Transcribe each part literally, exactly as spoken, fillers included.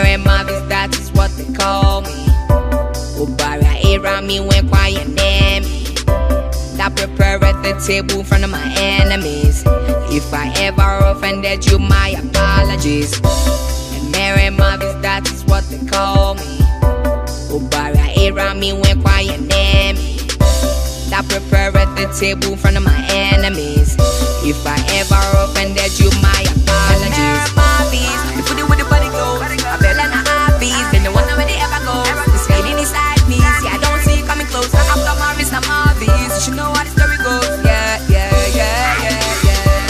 Mary Marvis, that is what they call me. Ubara era me when quiet name me. That prepare at the table in front of my enemies. If I ever offended you, my apologies. And Mary Marvis, that is what they call me. Ubara era me when quiet name me. That prepare at the table in front of my enemies. If I ever offended you, my apologies. Marvis, the foodie with the body goes. I feel like an obvious, then the one where they ever go. This feeling inside me, see I don't see you coming close. After Marvis, I'm Marvis. You should know how the story goes. Yeah, yeah, yeah, yeah,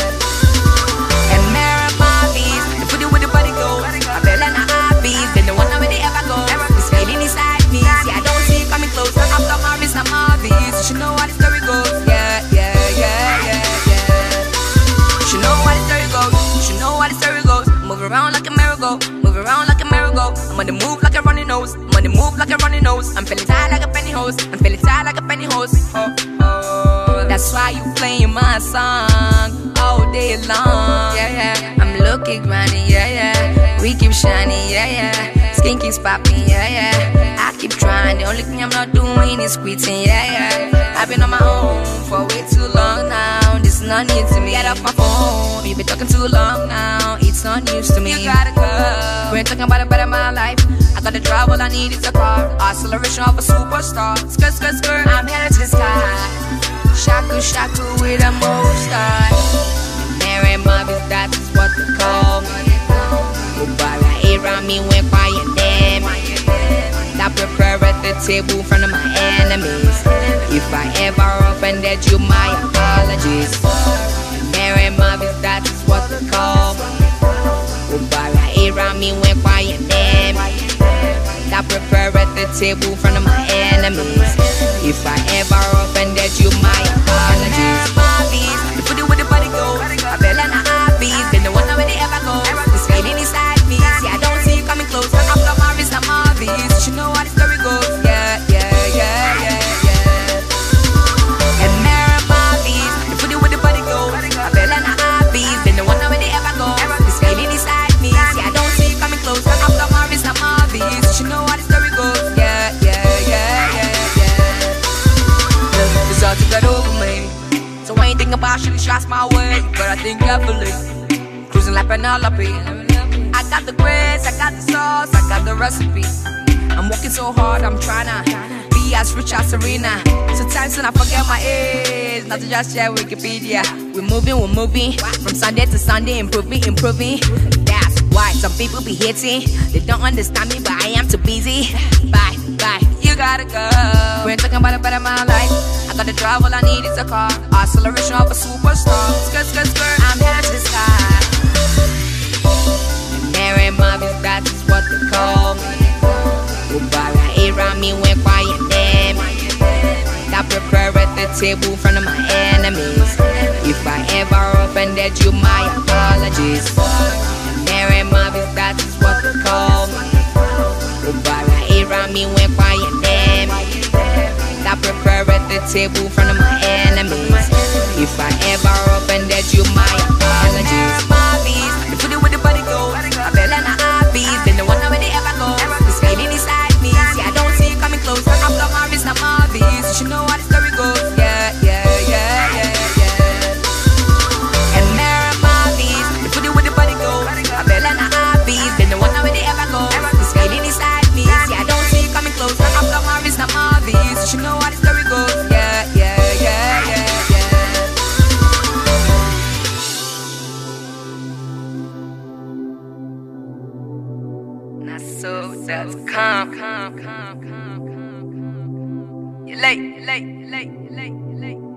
yeah. And Mary Marvis, the foodie with the body goes. I feel like an obvious, then the one where they ever go. This feeling inside me, see I don't see you coming close. After Marvis, I'm Marvis. You should know how the story goes. Yeah, yeah, yeah, yeah, yeah. You should know how the story goes. You should know how the story goes. Move around like a merry-go, move around like a merry-go. I'm on the move like a running nose. I'm on the move like a running nose. I'm feeling tired like a penny hose. I'm feeling tired like a penny hose. Oh, oh. That's why you playing my song all day long. Yeah, yeah. I'm looking grinding. Yeah, yeah. We keep shining. Yeah, yeah. Skin keeps popping. Yeah, yeah. I keep trying. The only thing I'm not doing is quitting. Yeah, yeah. I've been on my own for way too long now. This is not new to me. Get off my phone. You've been talking too long now. It's not news to me. You gotta go. We ain't talking about a better my life. I gotta drive, all I need is a car. Acceleration of a superstar. Skirt, skirt, skirt. I'm headed to the sky. Shaku, shaku with a monster. Mary Marvis, that is what they call me. Ubara era me when quiet name. That prepare at the table in front of my enemies. If I ever offended you, my apologies. Mary Marvis, that is what they call me. Ubara era me when quiet name. That prepare at the table in front of my enemies. If I ever offended you, my apologies. Marvis, the foodie with the body goes. I feel like an obvious, then the one where they ever go. This feeling inside me, see I don't see you coming close. After Marvis, I'm Marvis. You should know how the story goes. Yeah, yeah, yeah, yeah, yeah. And Mary Marvis, the foodie with the body goes. I feel like an obvious, then the one where they ever go. This feeling inside me, see I don't see you coming close. After Marvis, I'm Marvis. You should know how the story goes. Yeah, yeah, yeah, yeah, yeah. It's all to get over me. So I ain't thinking about shooting shots my way, but I think carefully. Cruising like Penelope. I got the grace, I got the sauce, I got the recipe. I'm working so hard, I'm tryna be as rich as Serena. Sometimes when I forget my age, not to just share Wikipedia. We're moving, we're moving, from Sunday to Sunday, improving, improving. That's why some people be hating. They don't understand me, but I am too busy. Bye, bye, you gotta go. We ain't talking about a better my life. I gotta drive, all I need is a car. Acceleration of a superstar. Skirt, skirt, skirt, I'm headed to the sky. And Mary Marvis, that is what they call me. Ubara era me when quiet name. That prepare at the table in front of my enemies. If I ever offended you, my apologies. And Mary Marvis, that is what they call me. Ubara era me when quiet name. That prepare at the table in front of my enemies. If I ever offended you, my apologies. Marvis, the foodie with the body goes. I feel like an obvious, then the one where they ever go. This feeling inside me, see I don't see you coming close. After Marvis, I'm Marvis. You should know how the story goes. Yeah, yeah, yeah, yeah, yeah. And Mary Marvis, the foodie with the body goes. I feel like an obvious, then the one where they ever go. This feeling inside me, see I don't see you coming close. After Marvis, I'm Marvis. You should know how the story goes. Yeah, yeah, yeah, yeah, yeah. Not so that's calm, calm, calm, calm, calm, calm. You're late, late, late, late, late.